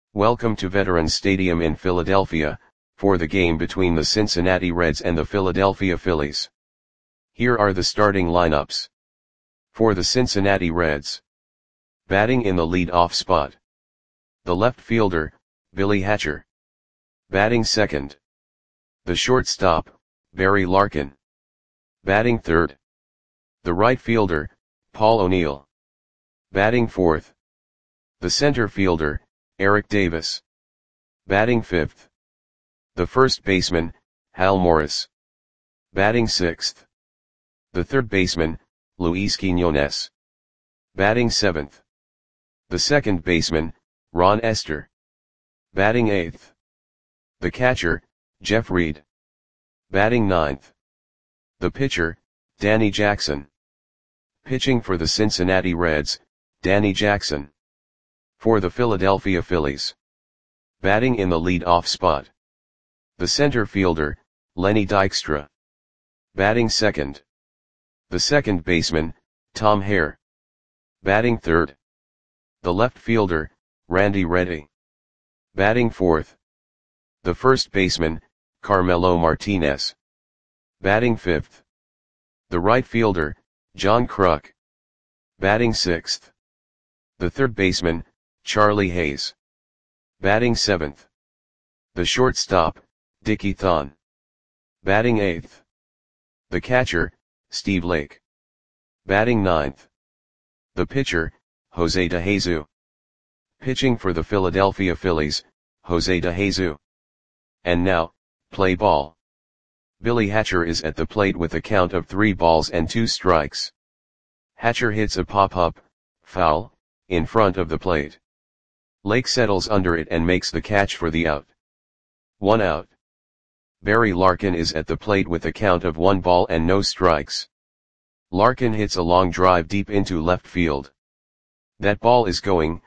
Welcome to Veterans Stadium in Philadelphia, for the game between the Cincinnati Reds and the Philadelphia Phillies. Here are the starting lineups. For the Cincinnati Reds. Batting in the lead-off spot. The left fielder, Billy Hatcher. Batting second. The shortstop, Barry Larkin. Batting third. The right fielder, Paul O'Neill. Batting fourth. The center fielder, Eric Davis. Batting fifth. The first baseman, Hal Morris. Batting sixth. The third baseman, Luis Quiñones. Batting seventh. The second baseman, Ron Estes. Batting eighth. The catcher, Jeff Reed. Batting ninth. The pitcher, Danny Jackson. Pitching for the Cincinnati Reds, Danny Jackson. For the Philadelphia Phillies. Batting in the lead-off spot. The center fielder, Lenny Dykstra. Batting second. The second baseman, Tom Hare. Batting third. The left fielder, Randy Reddy. Batting fourth. The first baseman, Carmelo Martinez. Batting fifth. The right fielder, John Kruk. Batting sixth. The third baseman, Charlie Hayes. Batting seventh. The shortstop, Dickie Thon. Batting eighth. The catcher, Steve Lake. Batting ninth. The pitcher, Jose DeJesus. Pitching for the Philadelphia Phillies, Jose DeJesus. And now, play ball. Billy Hatcher is at the plate with a count of 3 balls and 2 strikes. Hatcher hits a pop-up, foul, in front of the plate. Lake settles under it and makes the catch for the out. 1 out. Barry Larkin is at the plate with a count of 1 ball and no strikes. Larkin hits a long drive deep into left field. That ball is gone.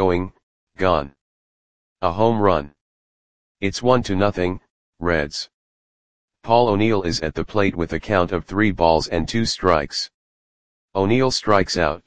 A home run. It's 1-0, Reds. Paul O'Neill is at the plate with a count of 3 balls and 2 strikes. O'Neill strikes out.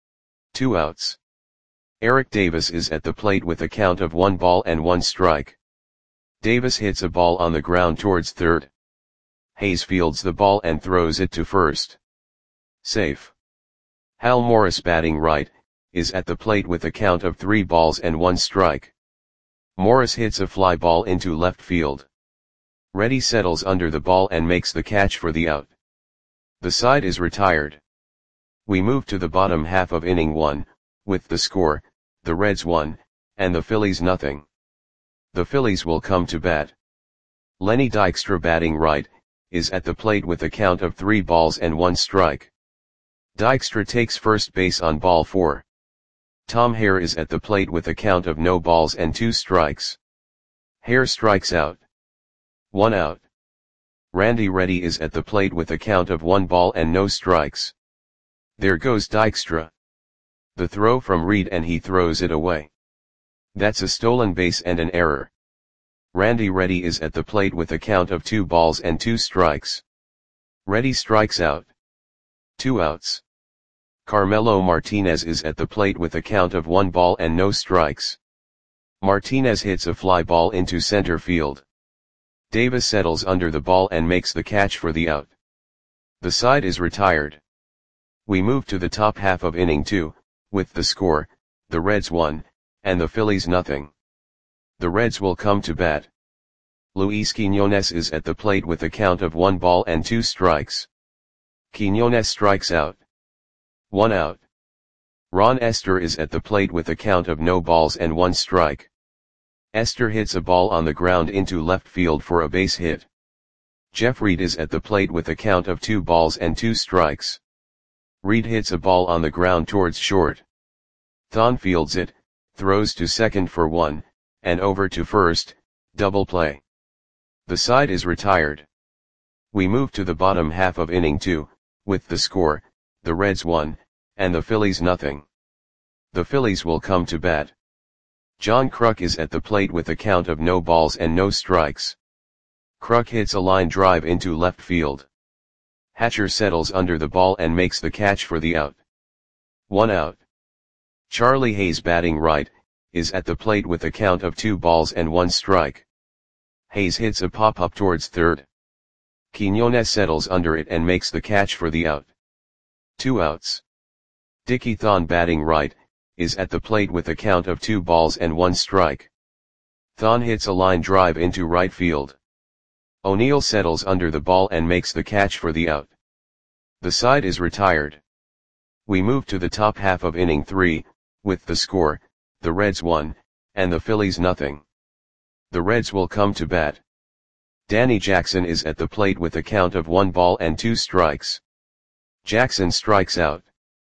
2 outs. Eric Davis is at the plate with a count of 1 ball and 1 strike. Davis hits a ball on the ground towards third. Hayes fields the ball and throws it to first. Safe. Hal Morris, batting right, is at the plate with a count of 3 balls and 1 strike. Morris hits a fly ball into left field. Reddy settles under the ball and makes the catch for the out. The side is retired. We move to the bottom half of inning 1, with the score, the Reds 1, and the Phillies 0. The Phillies will come to bat. Lenny Dykstra, batting right, is at the plate with a count of 3 balls and 1 strike. Dykstra takes first base on ball 4. Tom Hare is at the plate with a count of no balls and 2 strikes. Hare strikes out. 1 out. Randy Reddy is at the plate with a count of 1 ball and no strikes. There goes Dykstra. The throw from Reed and he throws it away. That's a stolen base and an error. Randy Reddy is at the plate with a count of 2 balls and 2 strikes. Reddy strikes out. 2 outs. Carmelo Martinez is at the plate with a count of 1 ball and no strikes. Martinez hits a fly ball into center field. Davis settles under the ball and makes the catch for the out. The side is retired. We move to the top half of inning 2, with the score, the Reds 1, and the Phillies 0. The Reds will come to bat. Luis Quiñones is at the plate with a count of 1 ball and 2 strikes. Quiñones strikes out. 1 out. Ron Estes is at the plate with a count of no balls and 1 strike. Estes hits a ball on the ground into left field for a base hit. Jeff Reed is at the plate with a count of 2 balls and 2 strikes. Reed hits a ball on the ground towards short. Thon fields it, throws to second for 1, and over to first, double play. The side is retired. We move to the bottom half of inning 2, with the score, the Reds 1, and the Phillies 0. The Phillies will come to bat. John Kruk is at the plate with a count of no balls and no strikes. Kruk hits a line drive into left field. Hatcher settles under the ball and makes the catch for the out. 1 out. Charlie Hayes, batting right, is at the plate with a count of 2 balls and 1 strike. Hayes hits a pop-up towards third. Quiñones settles under it and makes the catch for the out. 2 outs. Dickie Thon batting right, is at the plate with a count of 2 balls and 1 strike. Thon hits a line drive into right field. O'Neill settles under the ball and makes the catch for the out. The side is retired. We move to the top half of inning 3, with the score, the Reds 1, and the Phillies nothing. The Reds will come to bat. Danny Jackson is at the plate with a count of 1 ball and 2 strikes. Jackson strikes out.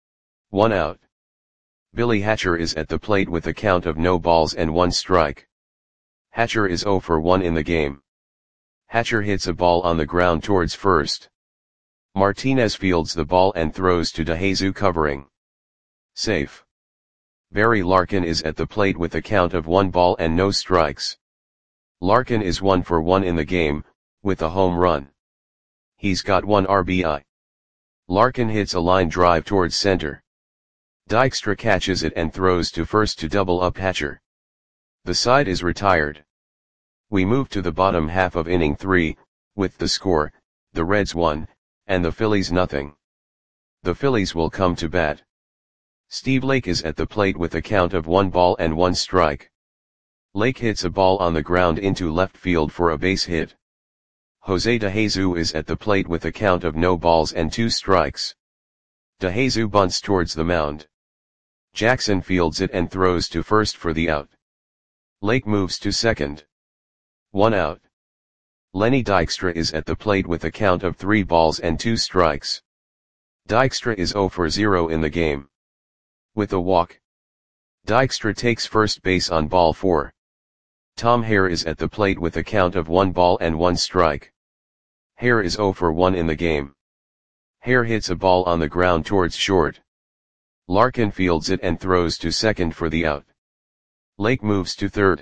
1 out. Billy Hatcher is at the plate with a count of no balls and 1 strike. Hatcher is 0 for 1 in the game. Hatcher hits a ball on the ground towards first. Martinez fields the ball and throws to DeJesus covering. Safe. Barry Larkin is at the plate with a count of 1 ball and no strikes. Larkin is 1 for 1 in the game, with a home run. He's got 1 RBI. Larkin hits a line drive towards center. Dykstra catches it and throws to first to double up Hatcher. The side is retired. We move to the bottom half of inning 3, with the score, the Reds 1, and the Phillies nothing. The Phillies will come to bat. Steve Lake is at the plate with a count of 1 ball and 1 strike. Lake hits a ball on the ground into left field for a base hit. Jose DeJesus is at the plate with a count of no balls and 2 strikes. DeJesus bunts towards the mound. Jackson fields it and throws to first for the out. Lake moves to second. 1 out. Lenny Dykstra is at the plate with a count of 3 balls and 2 strikes. Dykstra is 0 for 0 in the game. With a walk. Dykstra takes first base on ball 4. Tom Hare is at the plate with a count of 1 ball and 1 strike. Hare is 0 for 1 in the game. Hare hits a ball on the ground towards short. Larkin fields it and throws to second for the out. Lake moves to third.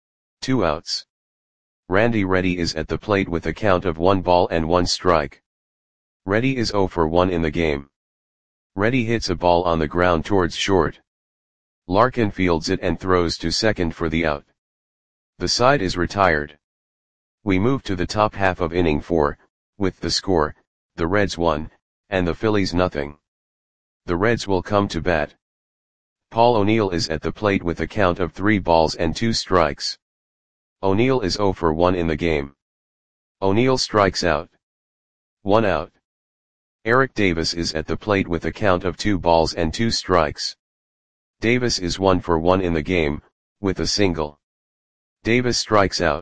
2 outs. Randy Reddy is at the plate with a count of 1 ball and 1 strike. Reddy is 0 for 1 in the game. Reddy hits a ball on the ground towards short. Larkin fields it and throws to second for the out. The side is retired. We move to the top half of inning 4, with the score, the Reds 1, and the Phillies nothing. The Reds will come to bat. Paul O'Neill is at the plate with a count of 3 balls and 2 strikes. O'Neill is 0 for 1 in the game. O'Neill strikes out. 1 out. Eric Davis is at the plate with a count of 2 balls and 2 strikes. Davis is 1 for 1 in the game, with a single. Davis strikes out.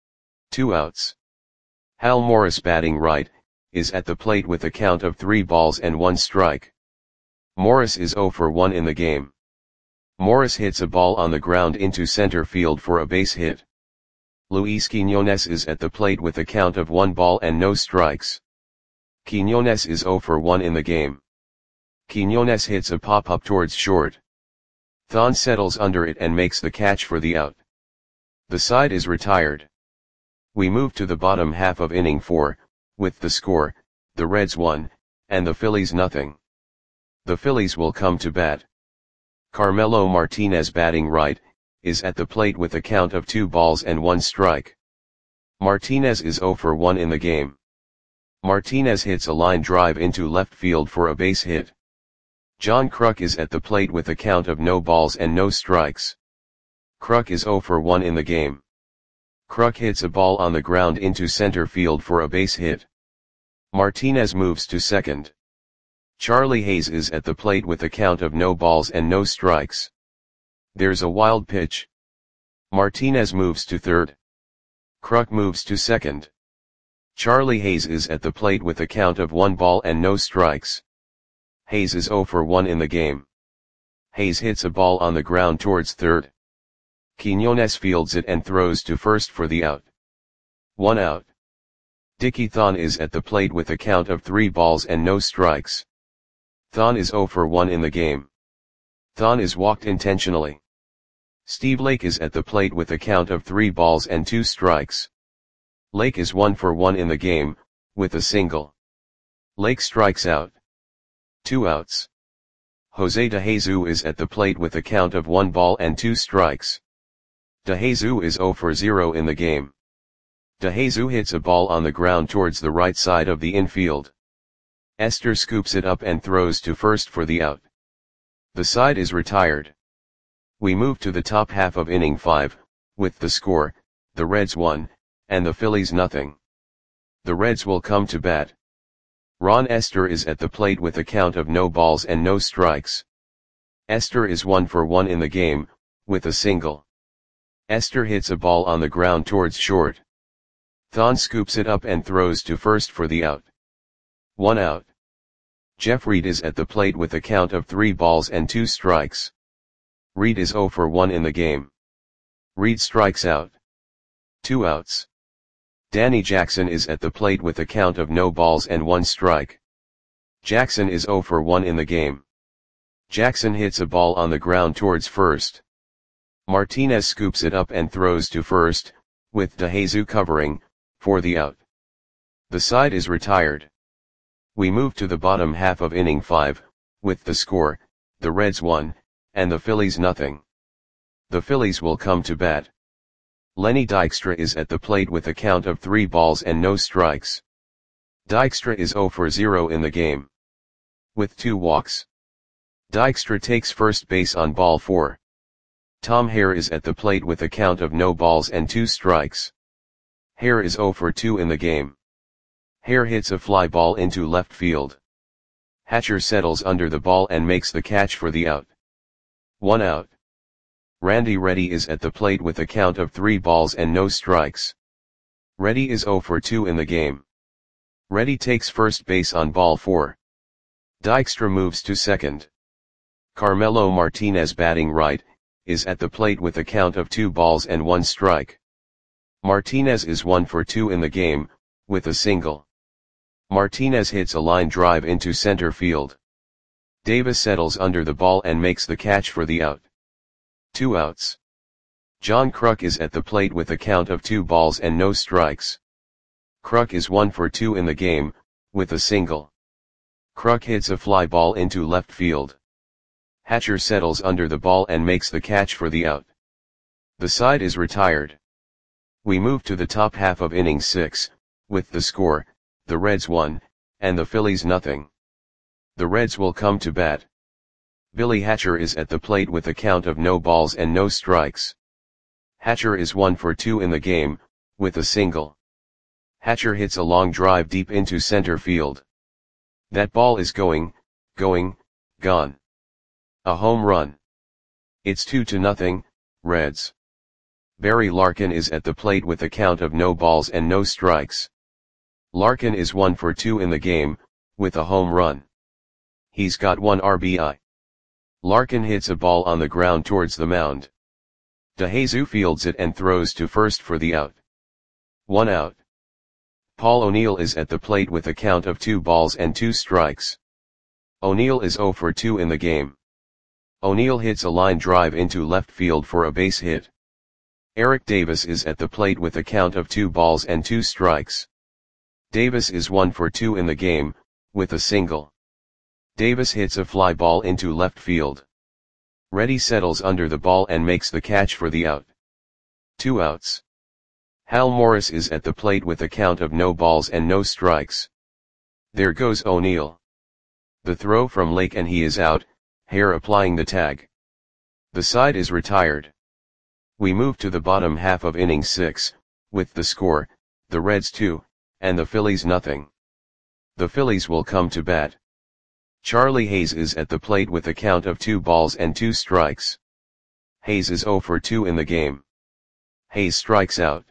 2 outs. Hal Morris batting right, is at the plate with a count of 3 balls and 1 strike. Morris is 0 for 1 in the game. Morris hits a ball on the ground into center field for a base hit. Luis Quiñones is at the plate with a count of 1 ball and no strikes. Quiñones is 0 for 1 in the game. Quiñones hits a pop-up towards short. Thon settles under it and makes the catch for the out. The side is retired. We move to the bottom half of inning 4, with the score, the Reds 1, and the Phillies nothing. The Phillies will come to bat. Carmelo Martinez batting right, is at the plate with a count of 2 balls and 1 strike. Martinez is 0 for 1 in the game. Martinez hits a line drive into left field for a base hit. John Kruk is at the plate with a count of no balls and no strikes. Kruk is 0 for 1 in the game. Kruk hits a ball on the ground into center field for a base hit. Martinez moves to second. Charlie Hayes is at the plate with a count of no balls and no strikes. There's a wild pitch. Martinez moves to third. Kruk moves to second. Charlie Hayes is at the plate with a count of 1 ball and no strikes. Hayes is 0 for 1 in the game. Hayes hits a ball on the ground towards third. Quiñones fields it and throws to first for the out. 1 out. Dickie Thon is at the plate with a count of 3 balls and no strikes. Thon is 0 for 1 in the game. Thon is walked intentionally. Steve Lake is at the plate with a count of 3 balls and 2 strikes. Lake is 1 for 1 in the game, with a single. Lake strikes out. 2 outs. Jose De Jesus is at the plate with a count of 1 ball and 2 strikes. De Jesus is 0 for 0 in the game. De Jesus hits a ball on the ground towards the right side of the infield. Esther scoops it up and throws to first for the out. The side is retired. We move to the top half of inning 5, with the score, the Reds 1, and the Phillies nothing. The Reds will come to bat. Ron Esther is at the plate with a count of no balls and no strikes. Esther is 1 for 1 in the game, with a single. Esther hits a ball on the ground towards short. Thon scoops it up and throws to first for the out. 1 out. Jeff Reed is at the plate with a count of 3 balls and 2 strikes. Reed is 0 for 1 in the game. Reed strikes out. 2 outs. Danny Jackson is at the plate with a count of no balls and 1 strike. Jackson is 0 for 1 in the game. Jackson hits a ball on the ground towards first. Martinez scoops it up and throws to first, with De Jesus covering, for the out. The side is retired. We move to the bottom half of inning 5, with the score, the Reds 1, and the Phillies nothing. The Phillies will come to bat. Lenny Dykstra is at the plate with a count of 3 balls and no strikes. Dykstra is 0 for 0 in the game. With 2 walks. Dykstra takes first base on ball 4. Tom Hare is at the plate with a count of no balls and 2 strikes. Hare is 0 for 2 in the game. Hare hits a fly ball into left field. Hatcher settles under the ball and makes the catch for the out. 1 out. Randy Reddy is at the plate with a count of 3 balls and no strikes. Reddy is 0 for 2 in the game. Reddy takes first base on ball 4. Dykstra moves to second. Carmelo Martinez, batting right, is at the plate with a count of 2 balls and 1 strike. Martinez is 1 for 2 in the game, with a single. Martinez hits a line drive into center field. Davis settles under the ball and makes the catch for the out. 2 outs. John Kruk is at the plate with a count of 2 balls and no strikes. Kruk is 1 for 2 in the game, with a single. Kruk hits a fly ball into left field. Hatcher settles under the ball and makes the catch for the out. The side is retired. We move to the top half of inning 6, with the score, the Reds 1, and the Phillies nothing. The Reds will come to bat. Billy Hatcher is at the plate with a count of no balls and no strikes. Hatcher is 1 for 2 in the game, with a single. Hatcher hits a long drive deep into center field. That ball is gone. A home run. It's 2-0, Reds. Barry Larkin is at the plate with a count of no balls and no strikes. Larkin is 1 for 2 in the game, with a home run. He's got 1 RBI. Larkin hits a ball on the ground towards the mound. De Jesus fields it and throws to first for the out. 1 out. Paul O'Neill is at the plate with a count of 2 balls and 2 strikes. O'Neill is 0 for 2 in the game. O'Neill hits a line drive into left field for a base hit. Eric Davis is at the plate with a count of 2 balls and 2 strikes. Davis is 1 for 2 in the game, with a single. Davis hits a fly ball into left field. Reddy settles under the ball and makes the catch for the out. 2 outs. Hal Morris is at the plate with a count of no balls and no strikes. There goes O'Neill. The throw from Lake and he is out, Hare applying the tag. The side is retired. We move to the bottom half of inning 6, with the score, the Reds 2, and the Phillies nothing. The Phillies will come to bat. Charlie Hayes is at the plate with a count of 2 balls and 2 strikes. Hayes is 0 for 2 in the game. Hayes strikes out.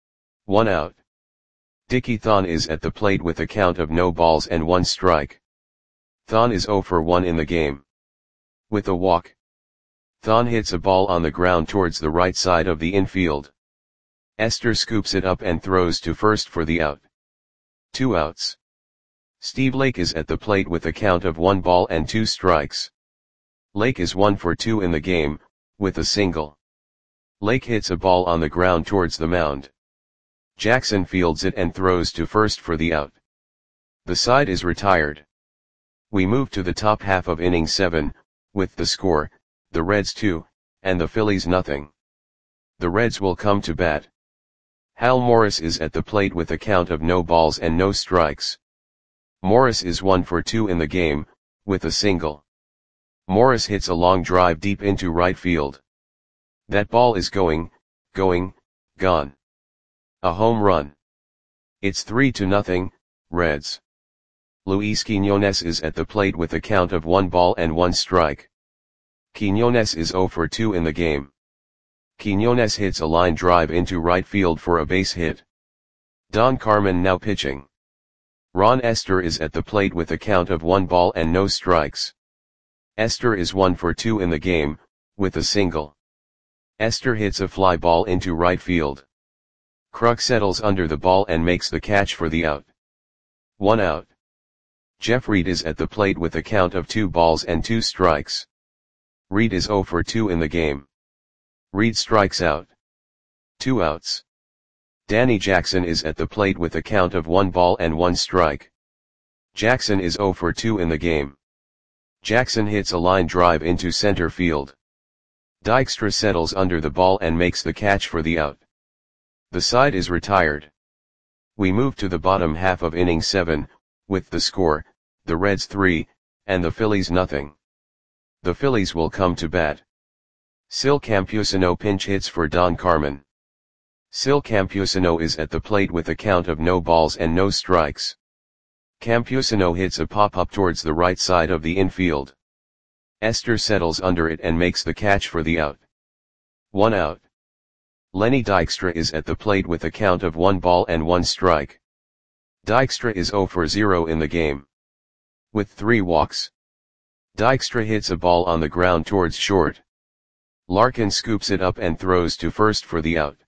1 out. Dickie Thon is at the plate with a count of no balls and 1 strike. Thon is 0 for 1 in the game. With a walk. Thon hits a ball on the ground towards the right side of the infield. Esther scoops it up and throws to first for the out. 2 outs. Steve Lake is at the plate with a count of 1 ball and 2 strikes. Lake is 1 for 2 in the game, with a single. Lake hits a ball on the ground towards the mound. Jackson fields it and throws to first for the out. The side is retired. We move to the top half of inning 7, with the score, the Reds 2, and the Phillies nothing. The Reds will come to bat. Hal Morris is at the plate with a count of no balls and no strikes. Morris is 1 for 2 in the game, with a single. Morris hits a long drive deep into right field. That ball is going, gone. A home run. It's 3-0, Reds. Luis Quiñones is at the plate with a count of 1 ball and 1 strike. Quiñones is 0 for 2 in the game. Quiñones hits a line drive into right field for a base hit. Don Carmen now pitching. Ron Estes is at the plate with a count of 1 ball and no strikes. Estes is 1 for 2 in the game, with a single. Estes hits a fly ball into right field. Kruk settles under the ball and makes the catch for the out. 1 out. Jeff Reed is at the plate with a count of 2 balls and 2 strikes. Reed is 0 for 2 in the game. Reed strikes out. 2 outs. Danny Jackson is at the plate with a count of 1 ball and 1 strike. Jackson is 0 for 2 in the game. Jackson hits a line drive into center field. Dykstra settles under the ball and makes the catch for the out. The side is retired. We move to the bottom half of inning 7, with the score, the Reds 3, and the Phillies nothing. The Phillies will come to bat. Sil Campusano pinch hits for Don Carmen. Sil Campusano is at the plate with a count of no balls and no strikes. Campusano hits a pop-up towards the right side of the infield. Estes settles under it and makes the catch for the out. 1 out. Lenny Dykstra is at the plate with a count of 1 ball and 1 strike. Dykstra is 0 for 0 in the game. With 3 walks. Dykstra hits a ball on the ground towards short. Larkin scoops it up and throws to first for the out.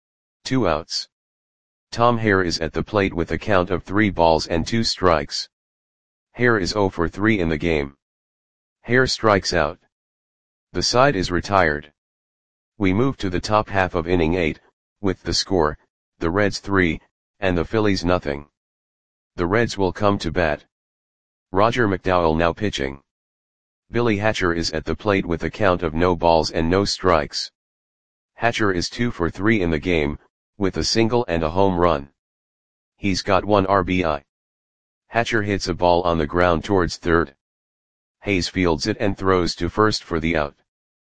2 outs. Tom Hare is at the plate with a count of 3 balls and 2 strikes. Hare is 0 for 3 in the game. Hare strikes out. The side is retired. We move to the top half of inning 8, with the score, the Reds 3, and the Phillies nothing. The Reds will come to bat. Roger McDowell now pitching. Billy Hatcher is at the plate with a count of no balls and no strikes. Hatcher is 2 for 3 in the game, with a single and a home run. He's got 1 RBI. Hatcher hits a ball on the ground towards third. Hayes fields it and throws to first for the out.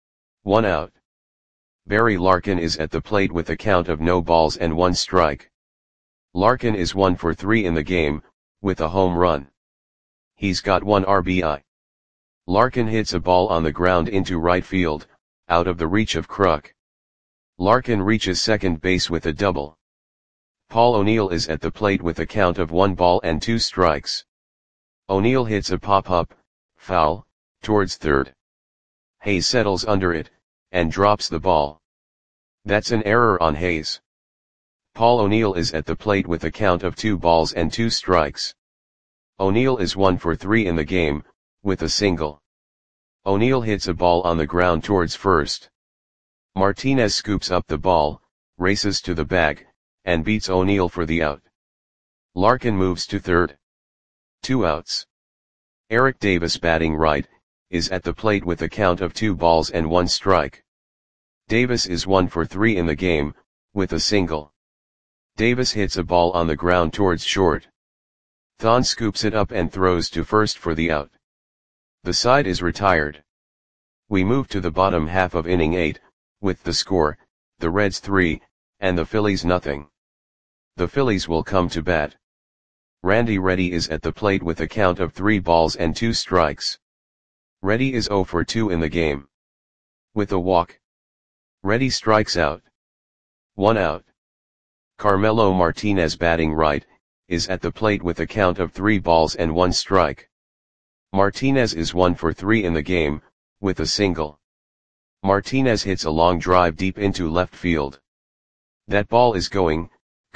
1 out. Barry Larkin is at the plate with a count of no balls and 1 strike. Larkin is 1 for 3 in the game, with a home run. He's got 1 RBI. Larkin hits a ball on the ground into right field, out of the reach of Kruk. Larkin reaches second base with a double. Paul O'Neill is at the plate with a count of 1 ball and 2 strikes. O'Neill hits a pop-up, foul, towards third. Hayes settles under it, and drops the ball. That's an error on Hayes. Paul O'Neill is at the plate with a count of 2 balls and 2 strikes. O'Neill is 1 for 3 in the game, with a single. O'Neill hits a ball on the ground towards first. Martinez scoops up the ball, races to the bag, and beats O'Neill for the out. Larkin moves to third. 2 outs. Eric Davis batting right, is at the plate with a count of 2 balls and 1 strike. Davis is 1 for 3 in the game, with a single. Davis hits a ball on the ground towards short. Thon scoops it up and throws to first for the out. The side is retired. We move to the bottom half of inning 8, with the score, the Reds 3, and the Phillies nothing. The Phillies will come to bat. Randy Reddy is at the plate with a count of 3 balls and 2 strikes. Reddy is 0 for 2 in the game. With a walk. Reddy strikes out. 1 out. Carmelo Martinez batting right, is at the plate with a count of 3 balls and 1 strike. Martinez is 1 for 3 in the game, with a single. Martinez hits a long drive deep into left field. That ball is going,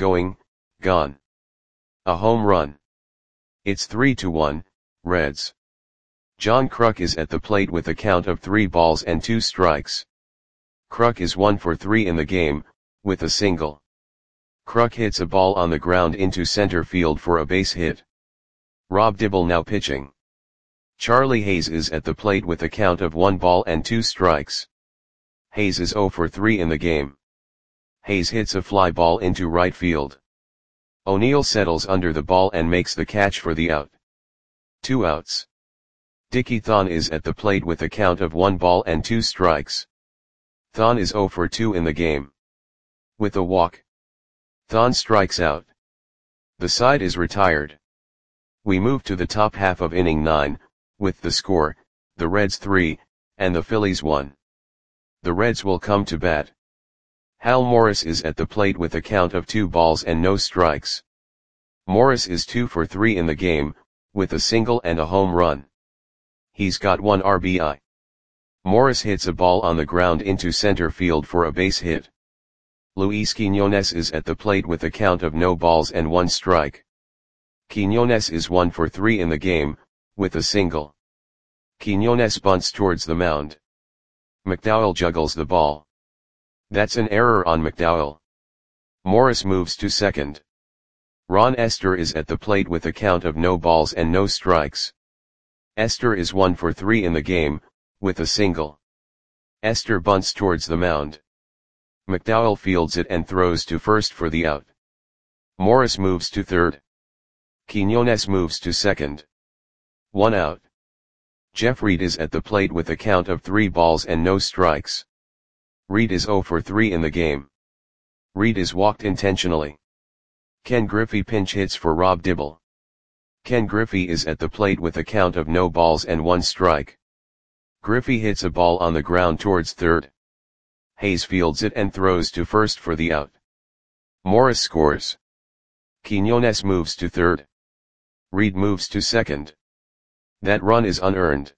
gone. A home run. It's 3-1, Reds. John Kruk is at the plate with a count of 3 balls and 2 strikes. Kruk is 1 for 3 in the game, with a single. Kruk hits a ball on the ground into center field for a base hit. Rob Dibble now pitching. Charlie Hayes is at the plate with a count of 1 ball and 2 strikes. Hayes is 0 for 3 in the game. Hayes hits a fly ball into right field. O'Neill settles under the ball and makes the catch for the out. 2 outs. Dickie Thon is at the plate with a count of 1 ball and 2 strikes. Thon is 0 for 2 in the game. With a walk, Thon strikes out. The side is retired. We move to the top half of inning 9, with the score, the Reds 3, and the Phillies 1. The Reds will come to bat. Hal Morris is at the plate with a count of 2 balls and no strikes. Morris is 2 for 3 in the game, with a single and a home run. He's got 1 RBI. Morris hits a ball on the ground into center field for a base hit. Luis Quiñones is at the plate with a count of no balls and 1 strike. Quiñones is 1 for 3 in the game, with a single. Quiñones bunts towards the mound. McDowell juggles the ball. That's an error on McDowell. Morris moves to second. Ron Esther is at the plate with a count of no balls and no strikes. Esther is 1 for 3 in the game, with a single. Esther bunts towards the mound. McDowell fields it and throws to first for the out. Morris moves to third. Quiñones moves to second. 1 out. Jeff Reed is at the plate with a count of 3 balls and no strikes. Reed is 0 for 3 in the game. Reed is walked intentionally. Ken Griffey pinch hits for Rob Dibble. Ken Griffey is at the plate with a count of no balls and 1 strike. Griffey hits a ball on the ground towards third. Hayes fields it and throws to first for the out. Morris scores. Quiñones moves to third. Reed moves to second. That run is unearned.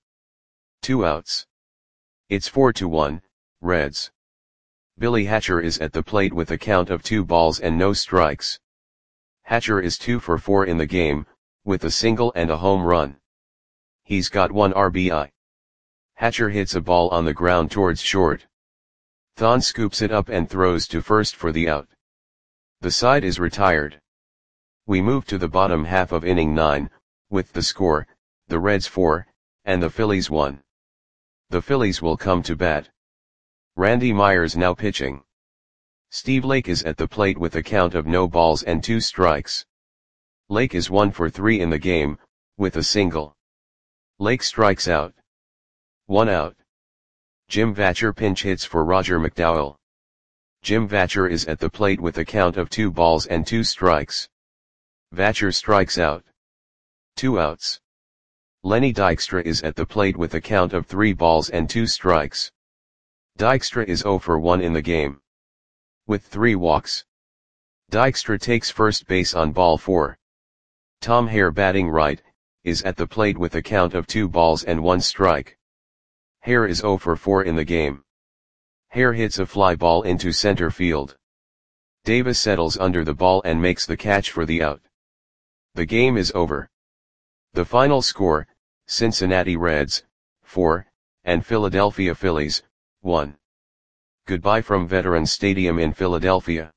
2 outs. It's 4-1, Reds. Billy Hatcher is at the plate with a count of 2 balls and no strikes. Hatcher is 2 for 4 in the game, with a single and a home run. He's got 1 RBI. Hatcher hits a ball on the ground towards short. Thon scoops it up and throws to first for the out. The side is retired. We move to the bottom half of inning 9, with the score, the Reds 4, and the Phillies 1. The Phillies will come to bat. Randy Myers now pitching. Steve Lake is at the plate with a count of no balls and 2 strikes. Lake is 1 for 3 in the game, with a single. Lake strikes out. 1 out. Jim Vatcher pinch hits for Roger McDowell. Jim Vatcher is at the plate with a count of 2 balls and 2 strikes. Vatcher strikes out. 2 outs. Lenny Dykstra is at the plate with a count of 3 balls and 2 strikes. Dykstra is 0 for 1 in the game. With 3 walks. Dykstra takes first base on ball 4. Tom Hare, batting right, is at the plate with a count of 2 balls and 1 strike. Hare is 0 for 4 in the game. Hare hits a fly ball into center field. Davis settles under the ball and makes the catch for the out. The game is over. The final score, Cincinnati Reds, 4, and Philadelphia Phillies, 1. Goodbye from Veterans Stadium in Philadelphia.